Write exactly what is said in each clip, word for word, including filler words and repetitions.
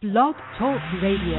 Blog Talk Radio.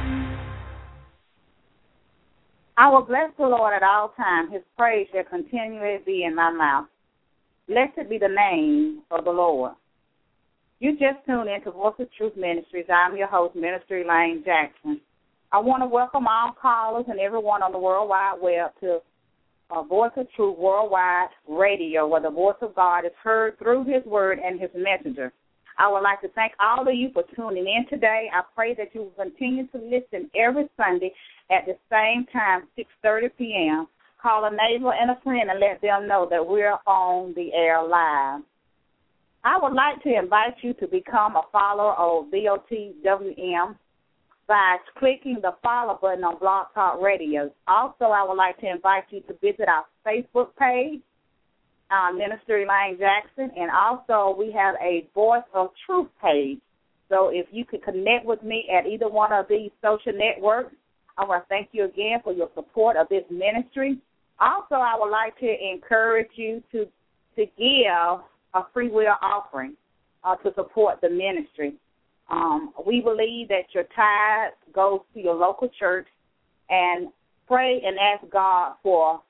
I will bless the Lord at all times. His praise shall continually be in my mouth. Blessed be the name of the Lord. You just tuned in to Voice of Truth Ministries. I'm your host, Minister Elaine Jackson. I want to welcome all callers and everyone on the World Wide Web to uh, Voice of Truth Worldwide Radio, where the voice of God is heard through his word and his messenger. I would like to thank all of you for tuning in today. I pray that you will continue to listen every Sunday at the same time, six thirty p.m. Call a neighbor and a friend and let them know that we're on the air live. I would like to invite you to become a follower of V O T W M by clicking the follow button on Blog Talk Radio. Also, I would like to invite you to visit our Facebook page, Uh, Minister Elaine Jackson, and also we have a Voice of Truth page. So if you could connect with me at either one of these social networks, I want to thank you again for your support of this ministry. Also, I would like to encourage you to to give a free will offering uh, to support the ministry. Um, we believe that your tithe goes to your local church, and pray and ask God for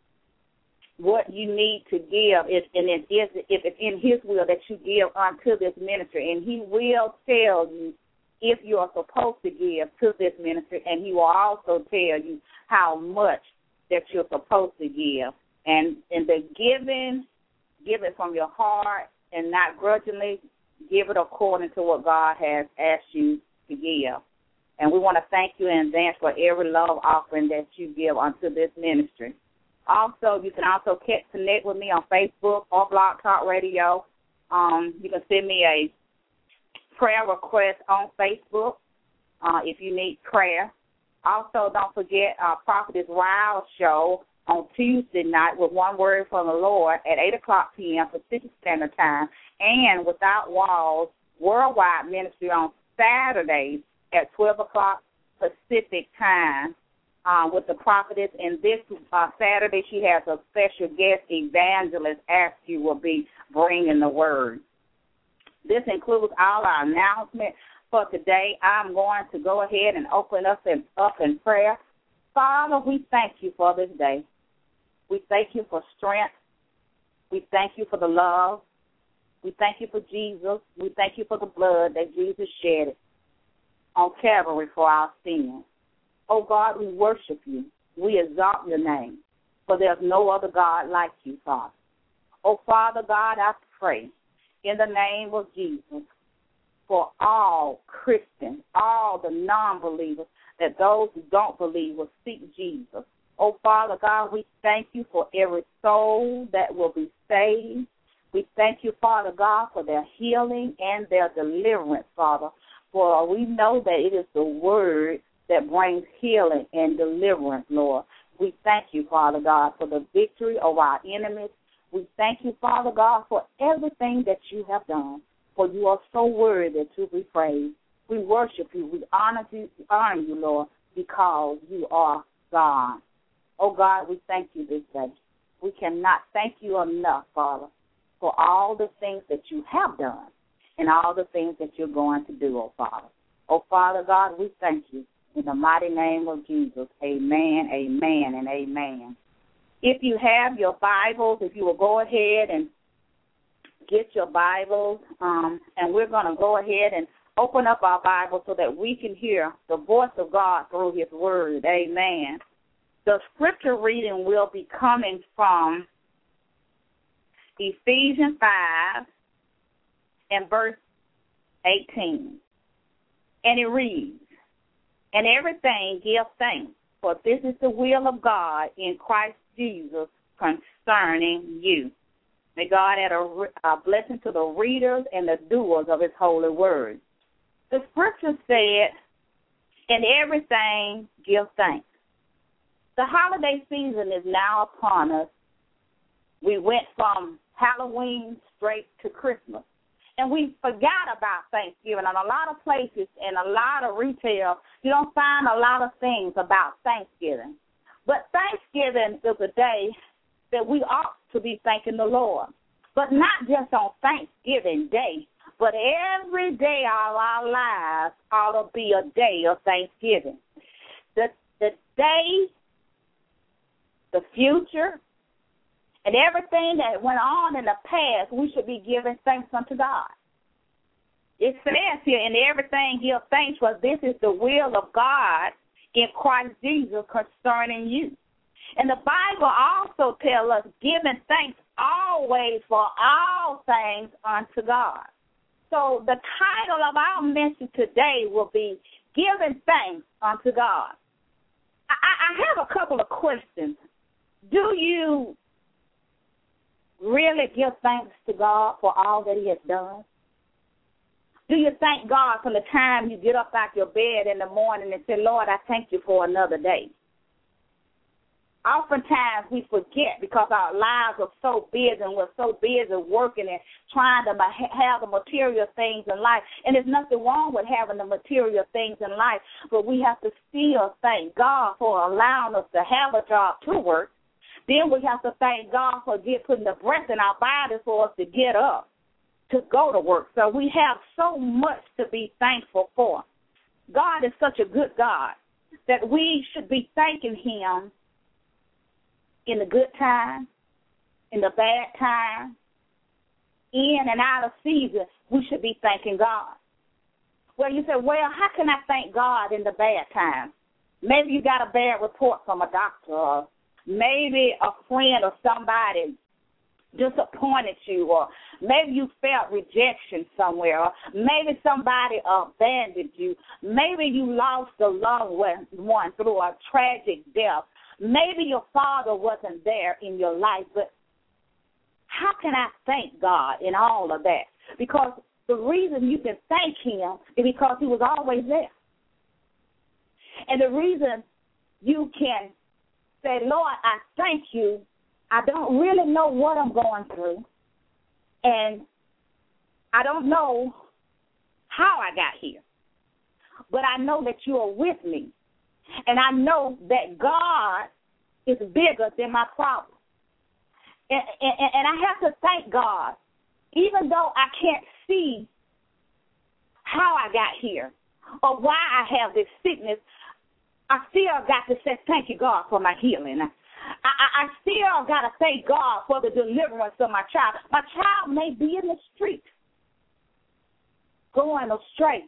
what you need to give, if, and it is, if it's in his will that you give unto this ministry. And he will tell you if you are supposed to give to this ministry, and he will also tell you how much that you're supposed to give. And in the giving, give it from your heart and not grudgingly. Give it according to what God has asked you to give. And we want to thank you in advance for every love offering that you give unto this ministry. Also, you can also connect with me on Facebook or Blog Talk Radio. Um, you can send me a prayer request on Facebook uh, if you need prayer. Also, don't forget our Prophetess Wild show on Tuesday night with One Word from the Lord at eight o'clock p.m. Pacific Standard Time, and Without Walls Worldwide Ministry on Saturdays at twelve o'clock Pacific Time. Uh, with the prophetess, and this uh, Saturday she has a special guest evangelist, Askew, will be bringing the word. This includes all our announcements for today. I'm going to go ahead and open us in, up in prayer. Father, we thank you for this day. We thank you for strength. We thank you for the love. We thank you for Jesus. We thank you for the blood that Jesus shed on Calvary for our sins. Oh, God, we worship you. We exalt your name, for there's no other God like you, Father. Oh, Father God, I pray in the name of Jesus for all Christians, all the non-believers, that those who don't believe will seek Jesus. Oh, Father God, we thank you for every soul that will be saved. We thank you, Father God, for their healing and their deliverance, Father, for we know that it is the word that brings healing and deliverance, Lord. We thank you, Father God, for the victory of our enemies. We thank you, Father God, for everything that you have done, for you are so worthy to be praised. We worship you. We honor you, honor you, Lord, because you are God. Oh, God, we thank you this day. We cannot thank you enough, Father, for all the things that you have done and all the things that you're going to do, oh, Father. Oh, Father God, we thank you. In the mighty name of Jesus, amen, amen, and amen. If you have your Bibles, if you will go ahead and get your Bibles, um, and we're going to go ahead and open up our Bible so that we can hear the voice of God through his word, amen. The scripture reading will be coming from Ephesians five and verse eighteen, and it reads, "And everything give thanks, for this is the will of God in Christ Jesus concerning you." May God add a, a blessing to the readers and the doers of his holy word. The scripture said, "And everything give thanks." The holiday season is now upon us. We went from Halloween straight to Christmas. And we forgot about Thanksgiving. In a lot of places and a lot of retail, you don't find a lot of things about Thanksgiving. But Thanksgiving is a day that we ought to be thanking the Lord. But not just on Thanksgiving Day, But every day of our lives ought to be a day of thanksgiving. The, the day, the future, and everything that went on in the past, we should be giving thanks unto God. It says here, in everything give thanks, for this is the will of God in Christ Jesus concerning you. And the Bible also tells us, giving thanks always for all things unto God. So the title of our message today will be Giving Thanks unto God. I, I have a couple of questions. Do you really give thanks to God for all that he has done? Do you thank God from the time you get up out your bed in the morning and say, Lord, I thank you for another day? Oftentimes we forget because our lives are so busy and we're so busy working and trying to have the material things in life. And there's nothing wrong with having the material things in life, but we have to still thank God for allowing us to have a job to work. Then we have to thank God for get, putting the breath in our bodies for us to get up, to go to work. So we have so much to be thankful for. God is such a good God that we should be thanking him in the good time, in the bad time, in and out of season. We should be thanking God. Well, you say, well, how can I thank God in the bad time? Maybe you got a bad report from a doctor, or maybe a friend or somebody disappointed you, or maybe you felt rejection somewhere, or maybe somebody abandoned you. Maybe you lost a loved one through a tragic death. Maybe your father wasn't there in your life, but how can I thank God in all of that? Because the reason you can thank him is because he was always there. And the reason you can say, Lord, I thank you, I don't really know what I'm going through, and I don't know how I got here, but I know that you are with me. And I know that God is bigger than my problem. And, and, and I have to thank God, even though I can't see how I got here or why I have this sickness, I still got to say thank you, God, for my healing. I, I, I still got to thank God for the deliverance of my child. My child may be in the street going astray,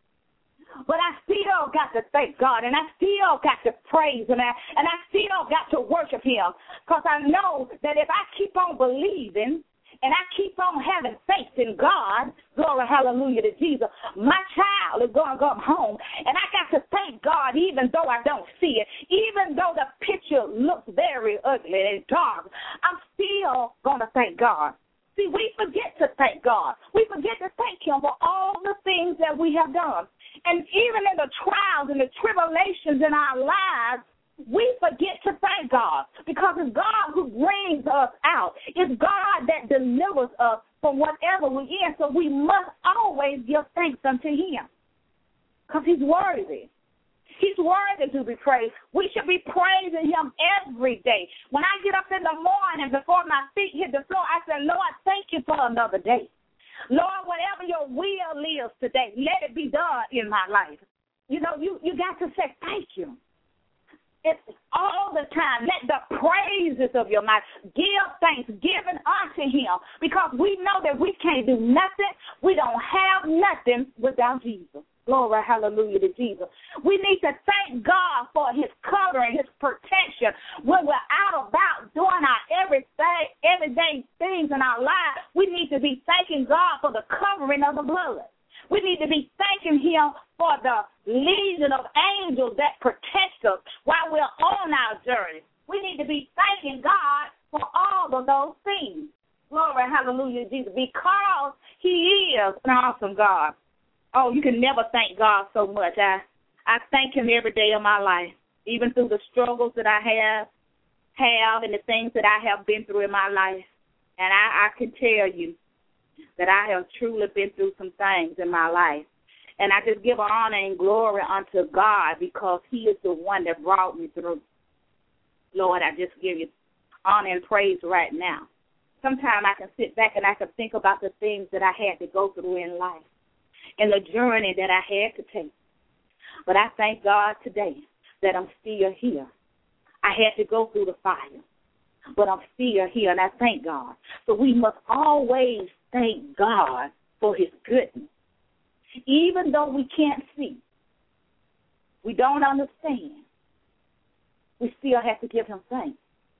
but I still got to thank God, and I still got to praise Him, and I still got to worship Him, because I know that if I keep on believing and I keep on having faith in God, glory, hallelujah to Jesus, my child is going to come home, and I got to thank God even though I don't see it, even though the picture looks very ugly and dark, I'm still going to thank God. See, we forget to thank God. We forget to thank Him for all the things that we have done. And even in the trials and the tribulations in our lives, we forget to thank God, because it's God who brings us out. It's God that delivers us from whatever we're in. So we must always give thanks unto Him, because He's worthy. He's worthy to be praised. We should be praising Him every day. When I get up in the morning before my feet hit the floor, I say, Lord, thank you for another day. Lord, whatever your will is today, let it be done in my life. You know, you, you got to say thank you. It's all the time. Let the praises of your mouth give thanksgiving unto Him, because we know that we can't do nothing. We don't have nothing without Jesus. Glory, hallelujah to Jesus. We need to thank God for His covering, His protection when we're out about doing our everyday, everyday things in our lives. We need to be thanking God for the covering of the blood. We need to be thanking Him for the legion of angels that protect us while we're on our journey. We need to be thanking God for all of those things. Glory, hallelujah, Jesus, because He is an awesome God. Oh, you can never thank God so much. I, I thank Him every day of my life, even through the struggles that I have, have and the things that I have been through in my life. And I, I can tell you that I have truly been through some things in my life. And I just give honor and glory unto God, because He is the one that brought me through. Lord, I just give you honor and praise right now. sometimes I can sit back and I can think about the things that I had to go through in life and the journey that I had to take. But I thank God today that I'm still here. I had to go through the fire, but I'm still here, and I thank God. So we must always thank God for his goodness. Even though we can't see, we don't understand, we still have to give him thanks.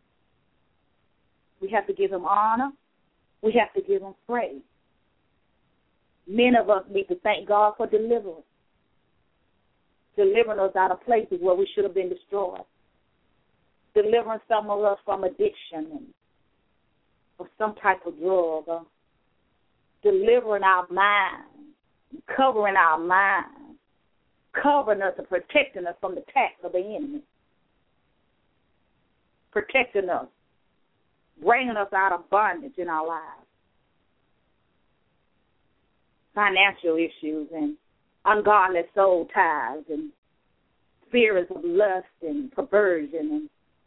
We have to give him honor. We have to give him praise. Many of us need to thank God for deliverance, delivering us out of places where we should have been destroyed, delivering some of us from addiction and, or some type of drug, or delivering our minds, covering our minds, covering us and protecting us from the attacks of the enemy, protecting us, bringing us out of bondage in our lives, financial issues and ungodly soul ties and spirits of lust and perversion and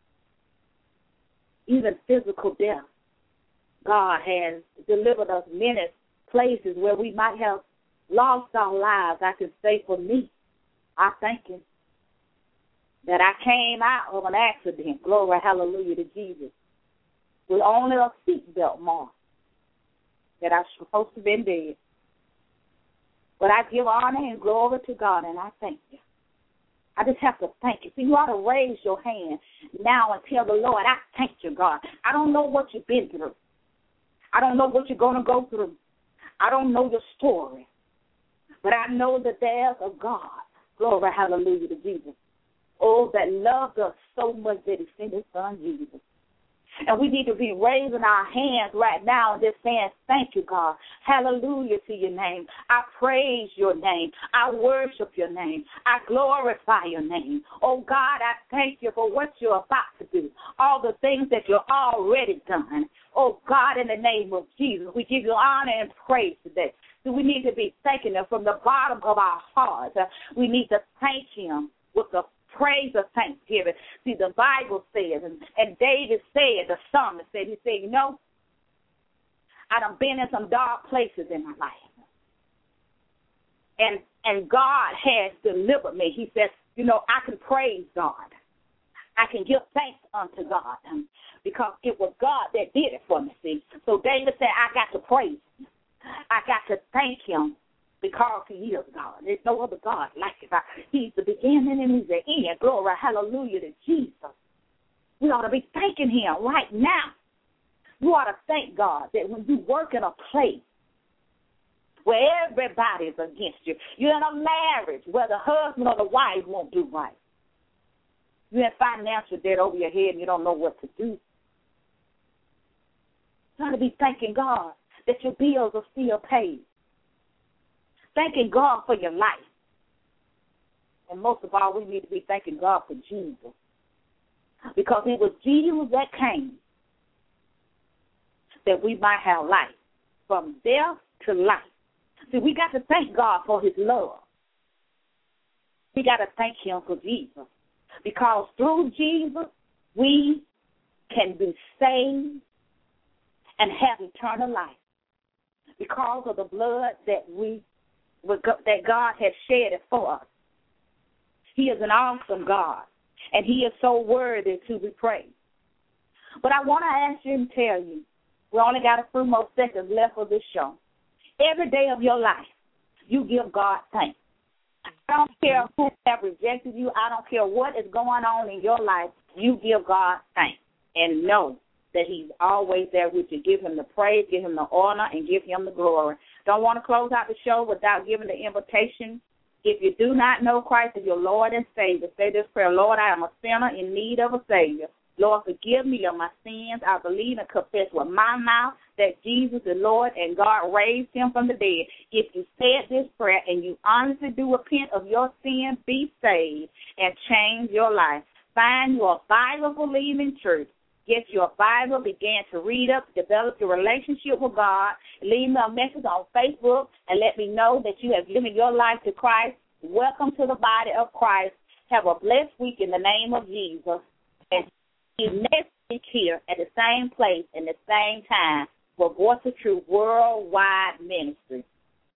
even physical death. God has delivered us many places where we might have lost our lives. I can say for me, I thank him that I came out of an accident, glory, hallelujah to Jesus, with only a seatbelt mark, that I was supposed to have been dead. But I give honor and glory to God, and I thank you. I just have to thank you. See, you ought to raise your hand now and tell the Lord, I thank you, God. I don't know what you've been through. I don't know what you're going to go through. I don't know your story. But I know that there's a God, glory, hallelujah to Jesus, oh, that loved us so much that he sent his son, Jesus. And we need to be raising our hands right now and just saying, thank you, God. Hallelujah to your name. I praise your name. I worship your name. I glorify your name. Oh, God, I thank you for what you're about to do, all the things that you're already done. Oh, God, in the name of Jesus, we give you honor and praise today. So we need to be thanking him from the bottom of our hearts. We need to thank him with the praise of thanksgiving. See, the Bible says, and, and David said, the psalmist said, he said, you know, I done been in some dark places in my life. And and God has delivered me. He says, you know, I can praise God. I can give thanks unto God um, because it was God that did it for me, see. So David said, I got to praise him. I got to thank him because he is God. There's no other God like it. He's the beginning and he's the end. Glory, hallelujah to Jesus. We ought to be thanking him right now. You ought to thank God that when you work in a place where everybody's against you, you're in a marriage where the husband or the wife won't do right. You're in financial debt over your head and you don't know what to do. You ought to be thanking God that your bills are still paid. Thanking God for your life. And most of all, we need to be thanking God for Jesus. Because it was Jesus that came that we might have life. From death to life. See, we got to thank God for his love. We got to thank him for Jesus. Because through Jesus, we can be saved and have eternal life. Because of the blood that we that God has shed it for us. He is an awesome God, and he is so worthy to be praised. But I want to ask you and tell you, we only got a few more seconds left of this show. Every day of your life, you give God thanks. I don't care who have rejected you. I don't care what is going on in your life. You give God thanks and know that he's always there with you. Give him the praise, give him the honor, and give him the glory. Don't want to close out the show without giving the invitation. If you do not know Christ as your Lord and Savior, say this prayer: Lord, I am a sinner in need of a Savior. Lord, forgive me of my sins. I believe and confess with my mouth that Jesus is Lord and God raised him from the dead. If you said this prayer and you honestly do repent of your sins, be saved and change your life. Find your Bible-believing church. Get your Bible, begin to read up, develop your relationship with God. Leave me a message on Facebook and let me know that you have given your life to Christ. Welcome to the body of Christ. Have a blessed week in the name of Jesus. And see you next here at the same place and the same time for Voice of Truth Worldwide Ministry.